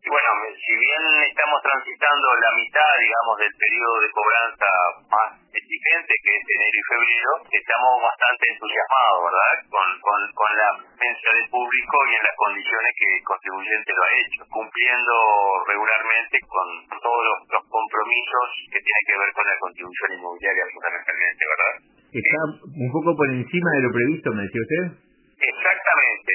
Y bueno, si bien estamos transitando la mitad, digamos, del periodo de cobranza más exigente, que es enero y febrero, estamos bastante entusiasmados, ¿verdad? Con la presencia del público y en las condiciones que el contribuyente lo ha hecho, cumpliendo regularmente con todos los compromisos que tienen que ver con la contribución inmobiliaria fundamentalmente, ¿verdad? Está un poco por encima de lo previsto, me decía usted. Exactamente.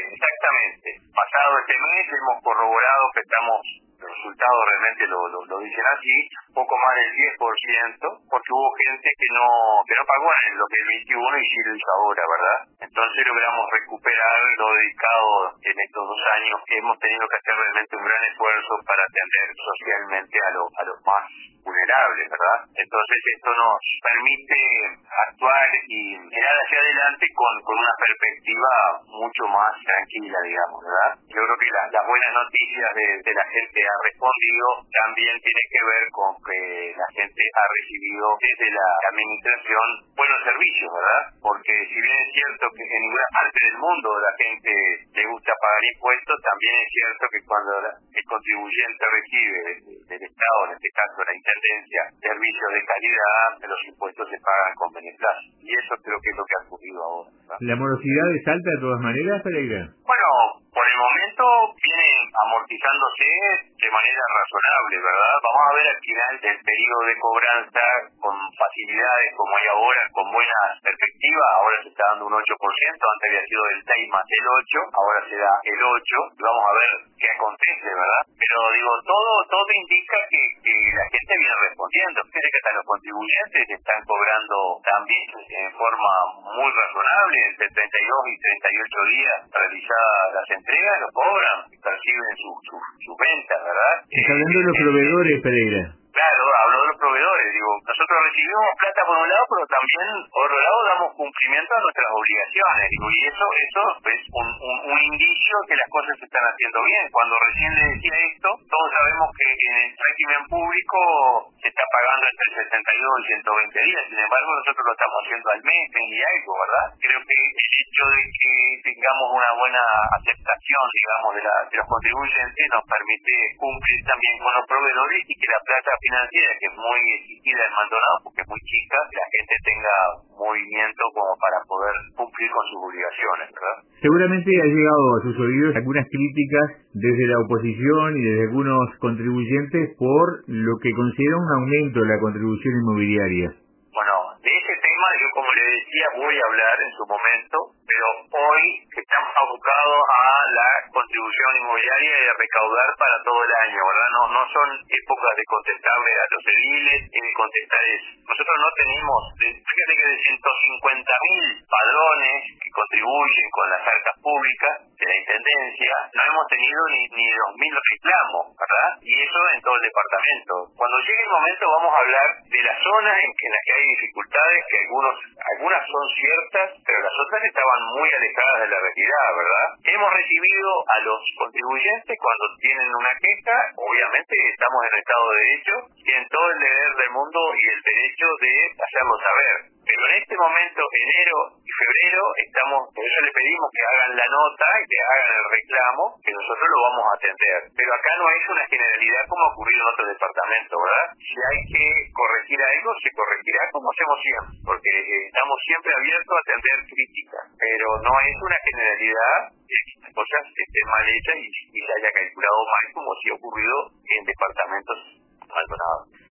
Pasado este mes hemos corroborado que los resultados realmente lo dicen así, poco más del 10%, porque hubo gente que no pagó en el 2021 y sí lo hizo ahora, ¿verdad? Entonces logramos recuperar lo dedicado en estos 2 años, que hemos tenido que hacer realmente un gran esfuerzo para atender socialmente a los más vulnerables, ¿verdad? Entonces esto nos permite actuar y mirar hacia adelante con una perspectiva mucho más tranquila, digamos, ¿verdad? Yo creo que las buenas noticias de la gente ha respondido también tiene que ver con que la gente ha recibido desde la administración buenos servicios, ¿verdad? Porque si bien es cierto que en ninguna parte del mundo la gente le gusta pagar impuestos, también es cierto que cuando el contribuyente recibe del Estado, en este caso la Intendencia, servicios de calidad, los impuestos se pagan con beneplácito. Y eso creo que es lo que ha ocurrido ahora, ¿verdad? ¿La morosidad es alta de todas maneras, Pereira? Bueno, por el momento viene amortizándose de manera razonable, ¿verdad? Vamos a ver al final del periodo de cobranza con facilidades como hay ahora, con buenas perspectivas. Ahora se está dando un 8%, antes había sido el 6 más el 8, ahora se da el 8, y vamos a ver qué acontece, ¿verdad? Pero digo, todo indica que la gente viene respondiendo. Fíjense que hasta los contribuyentes están cobrando también en forma muy razonable, entre 32 y 38 días realizadas las entregas, lo cobran, perciben sus ventas, ¿verdad? Está hablando de los proveedores, Pereira. Claro, hablo de los proveedores, digo, nosotros recibimos plata por un lado, pero también por otro lado damos cumplimiento a nuestras obligaciones, digo, y eso es un indicio que las cosas se están haciendo bien. Cuando recién le decía esto, todos sabemos que en el régimen público se está pagando entre 62 y 120 días, sin embargo nosotros lo estamos haciendo al mes y algo, ¿verdad? Creo que el hecho de que tengamos una buena aceptación, digamos, de los contribuyentes nos permite cumplir también con los proveedores y que la plata financiera, que es muy exigida en Maldonado, porque es muy chica, que la gente tenga movimiento como para poder cumplir con sus obligaciones, ¿verdad? Seguramente ha llegado a sus oídos algunas críticas desde la oposición y desde algunos contribuyentes por lo que considera un aumento de la contribución inmobiliaria. Bueno, de ese tema yo, como le decía, voy a hablar en su momento, pero hoy estamos abocados a la contribución inmobiliaria y a recaudar para todo el año, ¿verdad? No son épocas de contestarle a los ediles y de contestar eso. Nosotros no tenemos, fíjate que de 150.000 padrones que contribuyen con las arcas públicas de la Intendencia, no hemos tenido ni 2.000 reclamos, ¿verdad? Y eso en todo el departamento. Cuando llegue el momento vamos a hablar de las zonas en las que hay dificultades, que algunas son ciertas, pero las otras estaban muy alejadas de la realidad, ¿verdad? Hemos recibido a los contribuyentes cuando tienen una queja, obviamente estamos en estado de derecho, tienen todo el deber del mundo y el derecho de hacerlo saber. Pero en este momento, enero y febrero, por eso le pedimos que hagan la nota y que hagan el reclamo, que nosotros lo vamos a atender. Pero acá no es una generalidad como ha ocurrido en otros departamentos, ¿verdad? Si hay que corregir algo, se corregirá como hacemos siempre, porque estamos siempre abiertos a atender críticas, pero no es una generalidad de que las cosas estén mal hechas y se haya calculado mal como si ha ocurrido en departamentos abandonados.